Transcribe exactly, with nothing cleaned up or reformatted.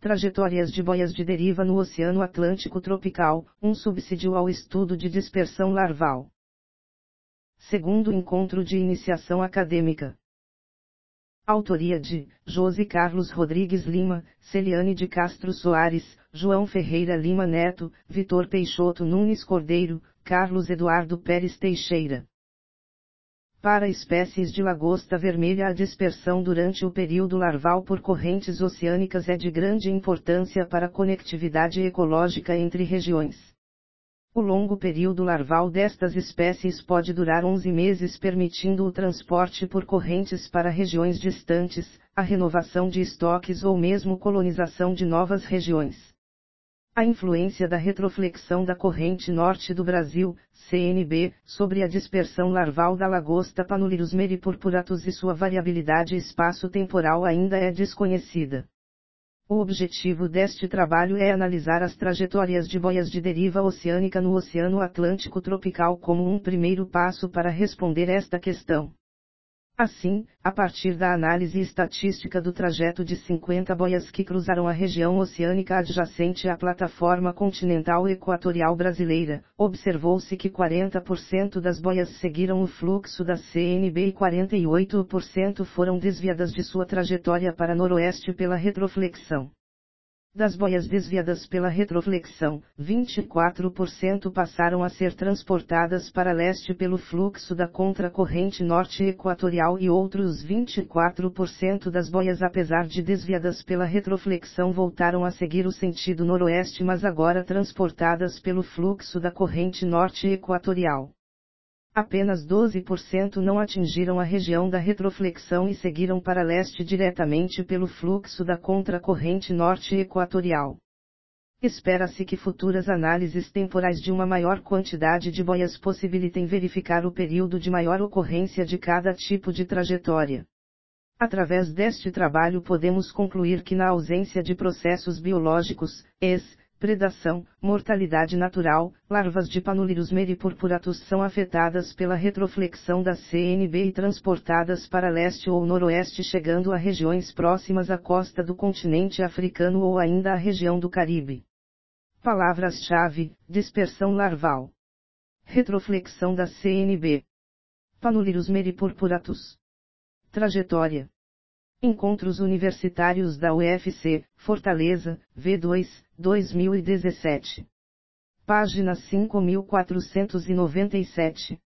Trajetórias de boias de deriva no Oceano Atlântico Tropical, um subsídio ao estudo de dispersão larval. Segundo encontro de iniciação acadêmica. Autoria de Josi Carlos Rodrigues Lima, Celiane de Castro Soares, João Ferreira Lima Neto, Vitor Peixoto Nunes Cordeiro, Carlos Eduardo Pérez Teixeira. Para espécies de lagosta vermelha, a dispersão durante o período larval por correntes oceânicas é de grande importância para a conectividade ecológica entre regiões. O longo período larval destas espécies pode durar onze meses, permitindo o transporte por correntes para regiões distantes, a renovação de estoques ou mesmo colonização de novas regiões. A influência da retroflexão da corrente norte do Brasil, C N B, sobre a dispersão larval da lagosta Panulirus meripurpuratus e sua variabilidade espaço-temporal ainda é desconhecida. O objetivo deste trabalho é analisar as trajetórias de boias de deriva oceânica no Oceano Atlântico Tropical como um primeiro passo para responder esta questão. Assim, a partir da análise estatística do trajeto de cinquenta boias que cruzaram a região oceânica adjacente à plataforma continental equatorial brasileira, observou-se que quarenta por cento das boias seguiram o fluxo da C N B e quarenta e oito por cento foram desviadas de sua trajetória para noroeste pela retroflexão. Das boias desviadas pela retroflexão, vinte e quatro por cento passaram a ser transportadas para leste pelo fluxo da contracorrente norte equatorial e outros vinte e quatro por cento das boias, apesar de desviadas pela retroflexão, voltaram a seguir o sentido noroeste, mas agora transportadas pelo fluxo da corrente norte equatorial. Apenas doze por cento não atingiram a região da retroflexão e seguiram para leste diretamente pelo fluxo da contracorrente norte equatorial. Espera-se que futuras análises temporais de uma maior quantidade de boias possibilitem verificar o período de maior ocorrência de cada tipo de trajetória. Através deste trabalho podemos concluir que, na ausência de processos biológicos, ex, predação, mortalidade natural, larvas de Panulirus meripurpuratus são afetadas pela retroflexão da C N B e transportadas para leste ou noroeste, chegando a regiões próximas à costa do continente africano ou ainda à região do Caribe. Palavras-chave: dispersão larval, retroflexão da C N B, Panulirus meripurpuratus. Trajetória. Encontros Universitários da U F C, Fortaleza, V dois, dois mil e dezessete. Página cinco mil quatrocentos e noventa e sete.